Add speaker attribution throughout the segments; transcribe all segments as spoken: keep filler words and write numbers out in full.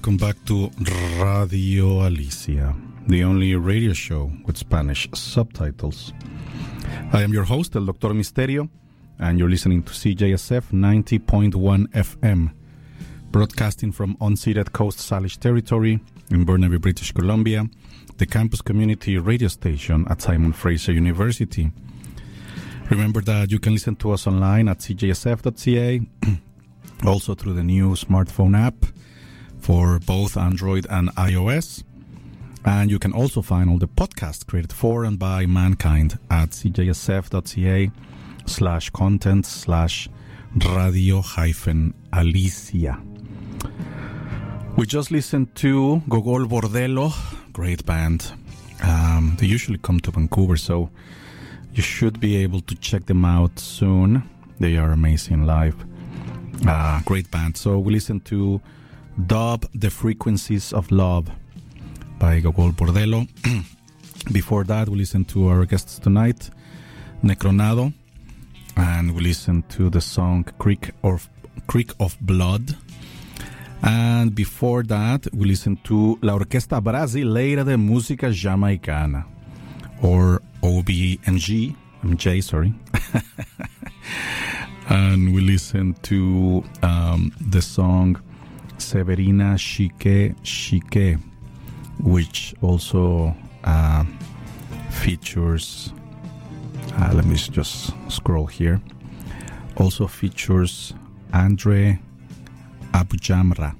Speaker 1: welcome back to Radio Alicia, the only radio show with Spanish subtitles. I am your host, El Doctor Misterio, and you're listening to C J S F ninety point one F M, broadcasting from unceded Coast Salish territory in Burnaby, British Columbia, the campus community radio station at Simon Fraser University. Remember that you can listen to us online at c j s f dot c a, also through the new smartphone app for both Android and iOS. And you can also find all the podcasts created for and by mankind at c j s f dot c a slash content slash radio hyphen Alicia. We just listened to Gogol Bordello, great band. Um, they usually come to Vancouver, so you should be able to check them out soon. They are amazing live. Uh, great band. So we listened to Dub the Frequencies of Love by Gogol Bordello. Before that, we listened to our guests tonight, Necronado, and we listened to the song Creek of, Creek of Blood. And before that, we listened to La Orquesta Brasileira de Música Jamaicana, or O B M G, M J, sorry. And we listened to um, the song Severina Chique Chique, which also uh, features, uh, let me just scroll here, also features Andre Abujamra.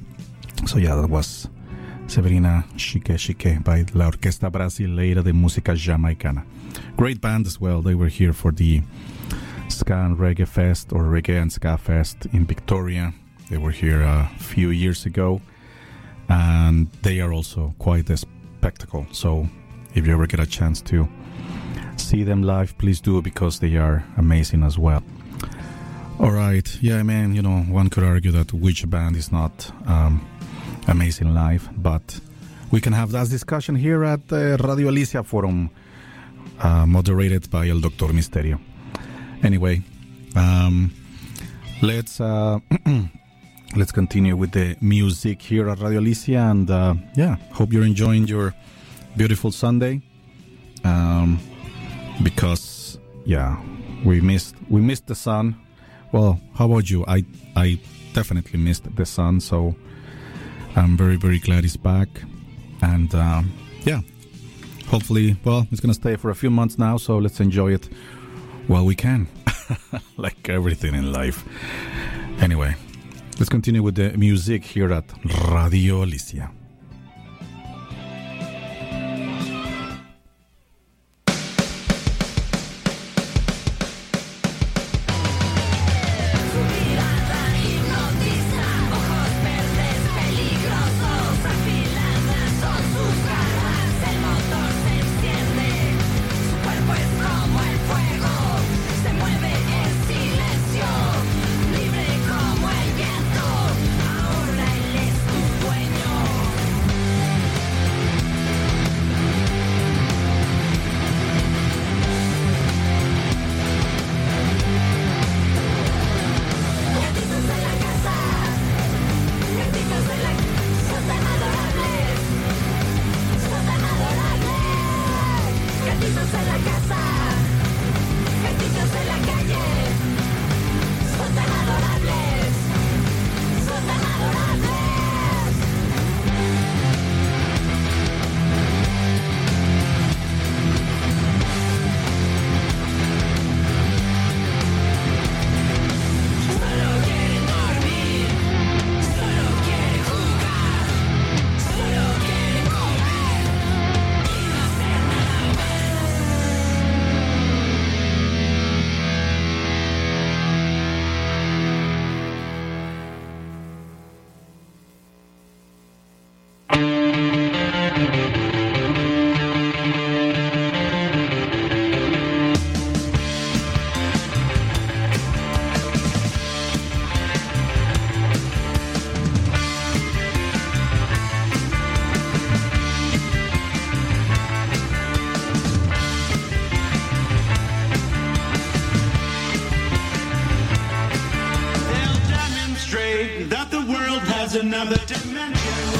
Speaker 1: So yeah, that was Severina Chique Chique by La Orquesta Brasileira de Música Jamaicana. Great band as well. They were here for the Ska and Reggae Fest, or Reggae and Ska Fest in Victoria. They were here a few years ago, and they are also quite a spectacle. So if you ever get a chance to see them live, please do, because they are amazing as well. All right. Yeah, man, you know, one could argue that which band is not um, amazing live, but we can have that discussion here at the Radio Alicia Forum, uh, moderated by El Doctor Misterio. Anyway, um, let's uh, let's continue with the music here at Radio Alicia, and uh, yeah, hope you're enjoying your beautiful Sunday. Um, because yeah, we missed we missed the sun. Well, how about you? I I definitely missed the sun, so I'm very very glad it's back, and um, yeah, hopefully, well, it's gonna stay for a few months now, so let's enjoy it while we can, like everything in life. Anyway, let's continue with the music here at Radio Alicia.
Speaker 2: That the world has another dimension.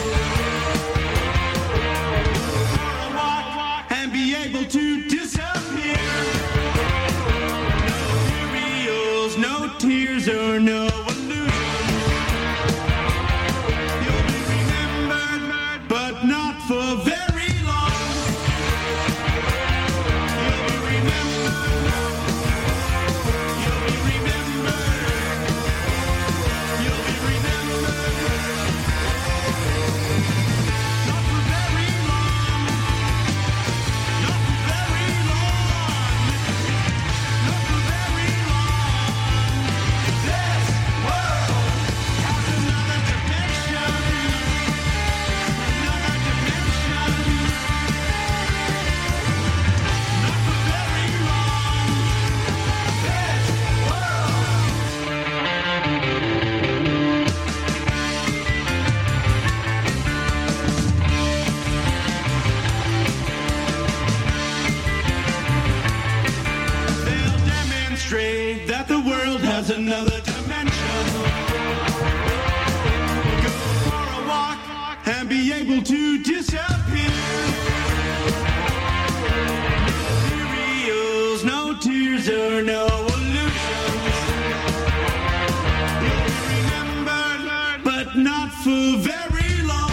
Speaker 2: another dimension. Go for a walk and be able to disappear. No cereals, no tears, or no illusions. You'll be remembered, but not for very long.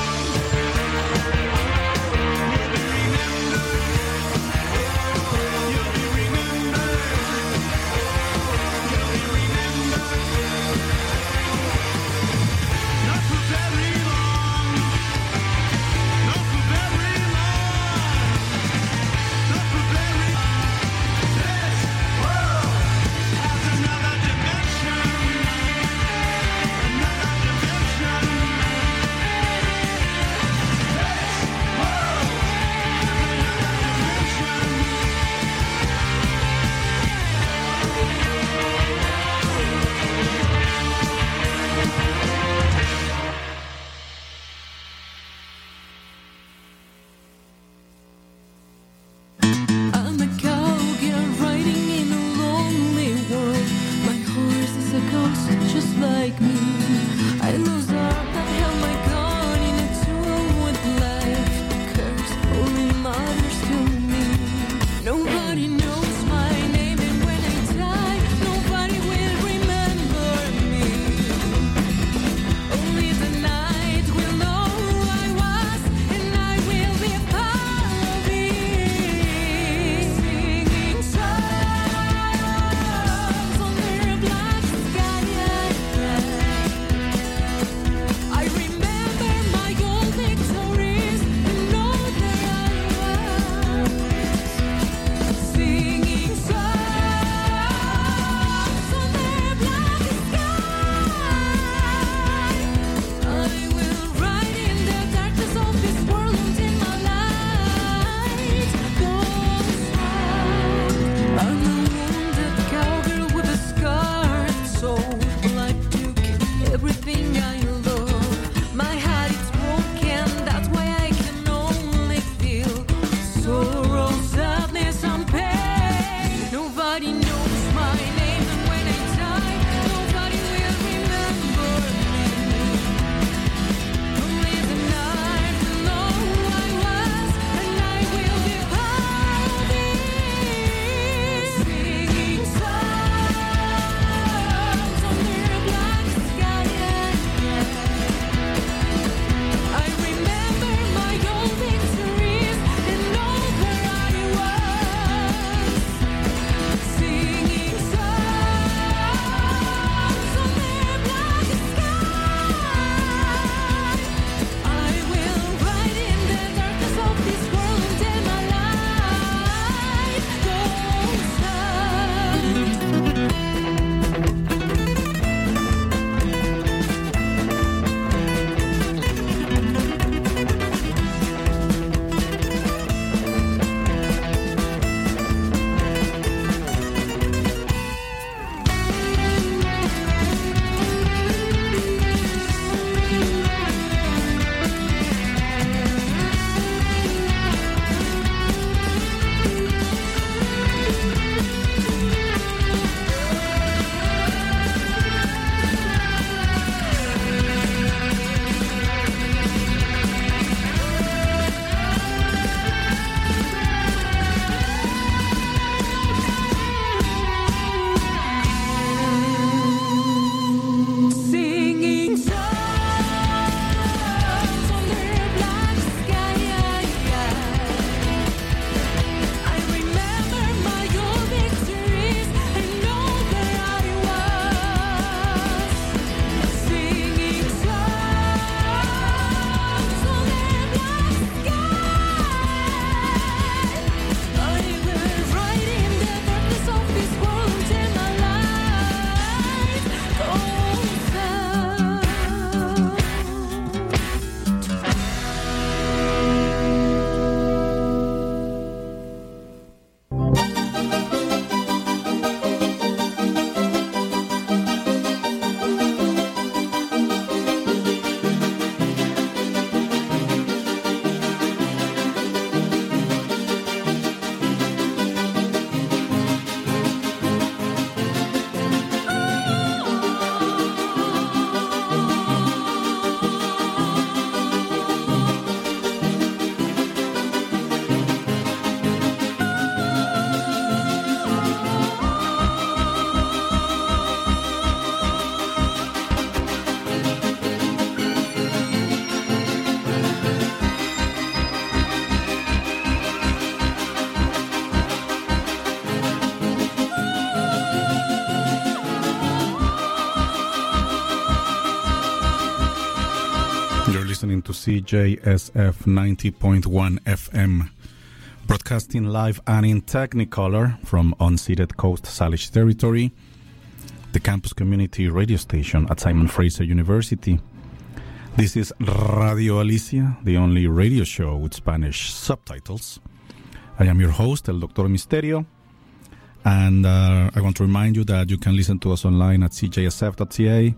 Speaker 1: listening to C J S F ninety point one F M, broadcasting live and in Technicolor from unceded Coast Salish territory, the campus community radio station at Simon Fraser University. This is Radio Alicia, the only radio show with Spanish subtitles. I am your host, El Doctor Misterio, and uh, I want to remind you that you can listen to us online at c j s f dot c a,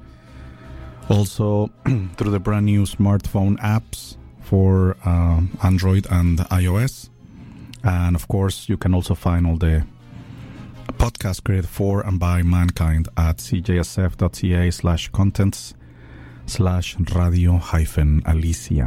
Speaker 1: also through the brand new smartphone apps for uh, Android and iOS. And of course, you can also find all the podcasts created for and by mankind at c j s f dot c a slash contents slash radio hyphen Alicia.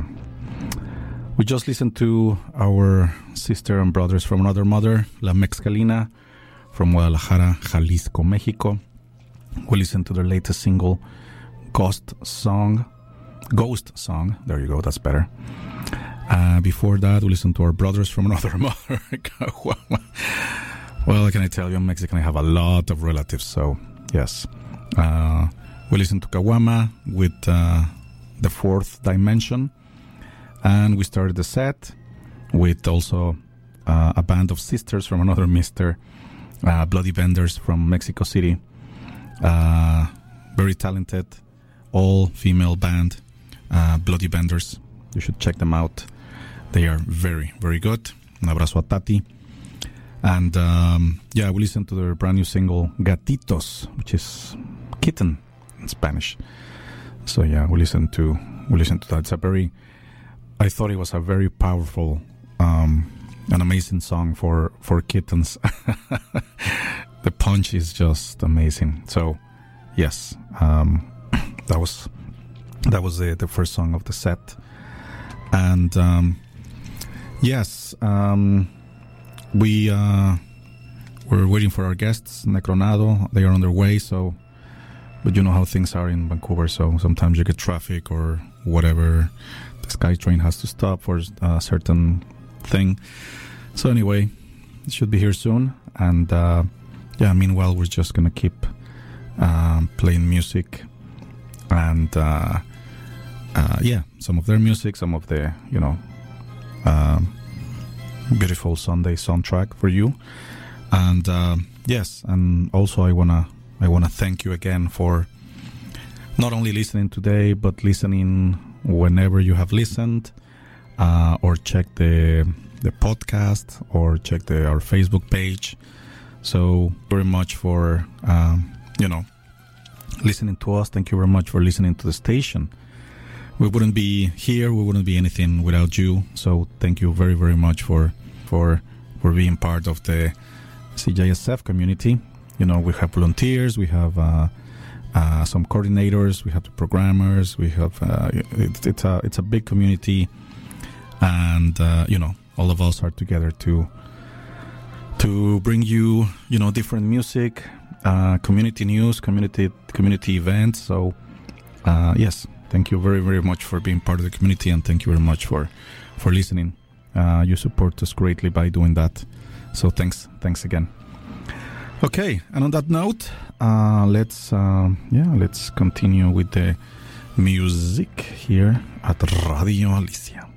Speaker 1: We just listened to our sister and brothers from another mother, La Mexcalina, from Guadalajara, Jalisco, Mexico. We listened to their latest single, Ghost Song. Ghost Song. There you go, that's better. Uh, before that, we listened to our brothers from another mother, Caguama. Well, can I tell you, I'm Mexican. I have a lot of relatives, so yes. Uh, we listened to Caguama with uh, The Fourth Dimension. And we started the set with also uh, a band of sisters from another mister, uh, Bloody Vendors from Mexico City. Uh, very talented, all-female band, uh, Bloody Vendors. You should check them out. They are very, very good. Un abrazo a Tati. And um, yeah, we listened to their brand new single, Gatitos, which is kitten in Spanish. So yeah, we listened to we listened to that. It's a very, I thought it was a very powerful, um, an amazing song for, for kittens. The punch is just amazing. So yes, um, that was that was the, the first song of the set. And um, yes, um, we uh, we're waiting for our guests, Necronado. They are on their way, so, but you know how things are in Vancouver, so sometimes you get traffic or whatever. The SkyTrain has to stop for a certain thing. So anyway, it should be here soon. And uh, yeah, meanwhile, we're just going to keep uh, playing music and uh, uh, yeah, some of their music, some of the, you know, um, beautiful Sunday soundtrack for you. And uh, yes, and also I wanna I wanna thank you again for not only listening today, but listening whenever you have listened, uh, or check the the podcast, or check the our Facebook page. So very much for um, you know, listening to us. Thank you very much for listening to the station. We wouldn't be here, we wouldn't be anything without you. So thank you very, very much for for for being part of the C J S F community. You know, we have volunteers, we have uh, uh, some coordinators, we have the programmers, we have uh, it, it's a it's a big community, and uh, you know, all of us are together to to bring you, you know, different music, uh, community news, community community events. So uh, yes. Thank you very, very much for being part of the community, and thank you very much for, for listening. Uh, you support us greatly by doing that. So thanks, thanks again. Okay, and on that note, uh, let's uh, yeah, let's continue with the music here at Radio Alicia.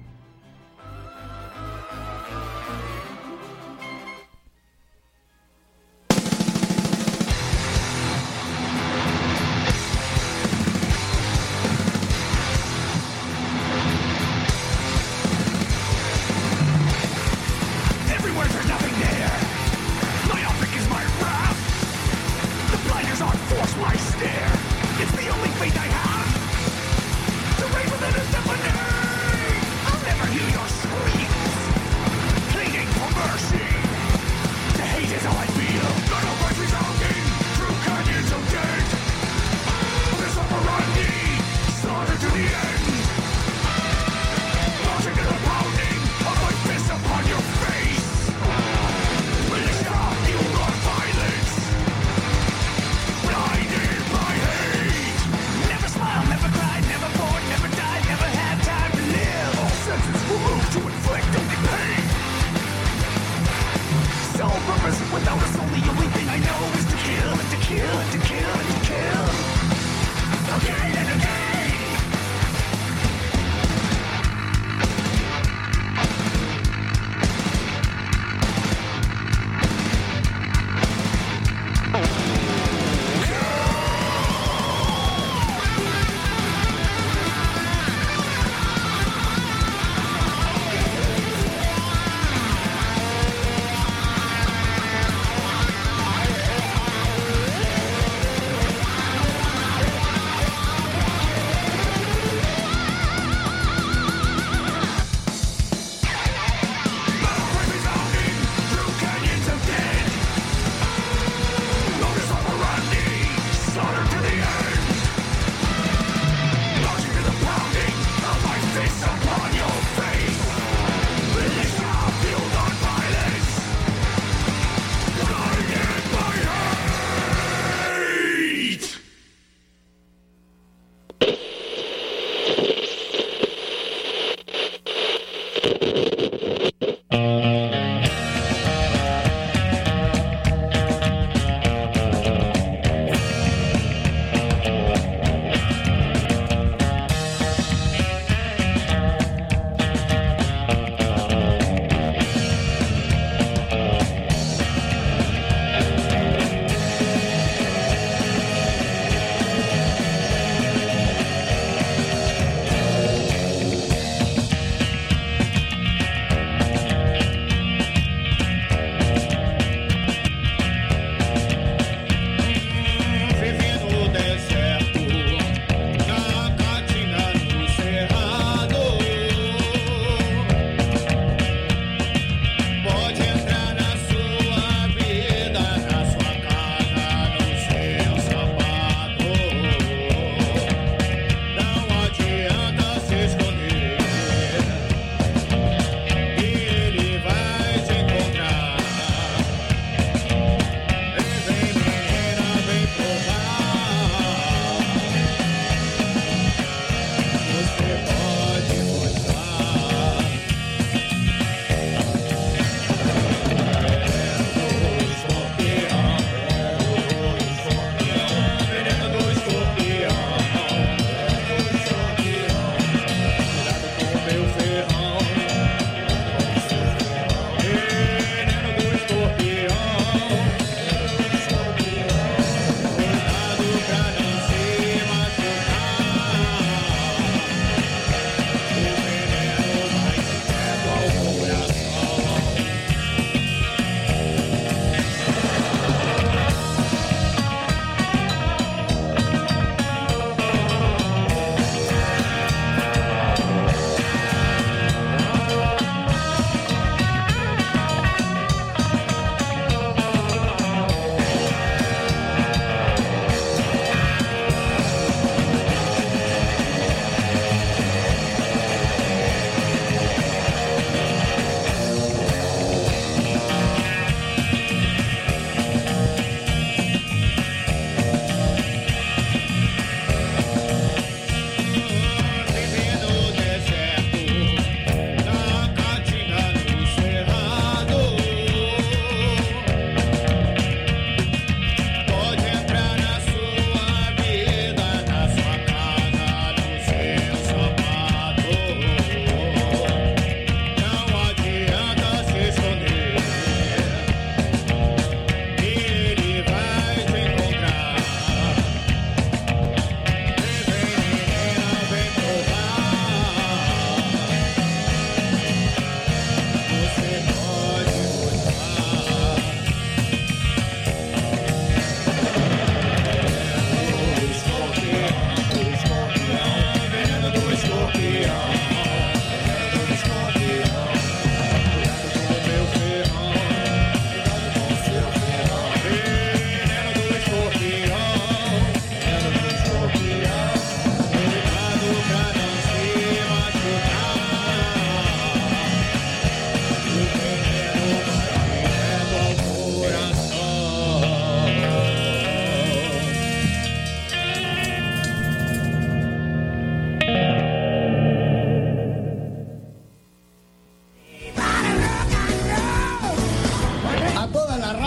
Speaker 3: Again and again.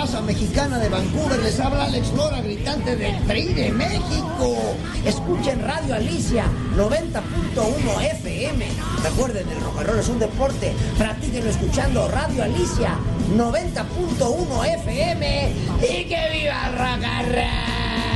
Speaker 3: raza mexicana de Vancouver, les habla Alex Lora, gritante del Tri de México. Escuchen Radio Alicia noventa punto uno F M. Recuerden, el rock and roll es un deporte. Practíquenlo escuchando Radio Alicia noventa punto uno F M. ¡Y que viva el rock and roll!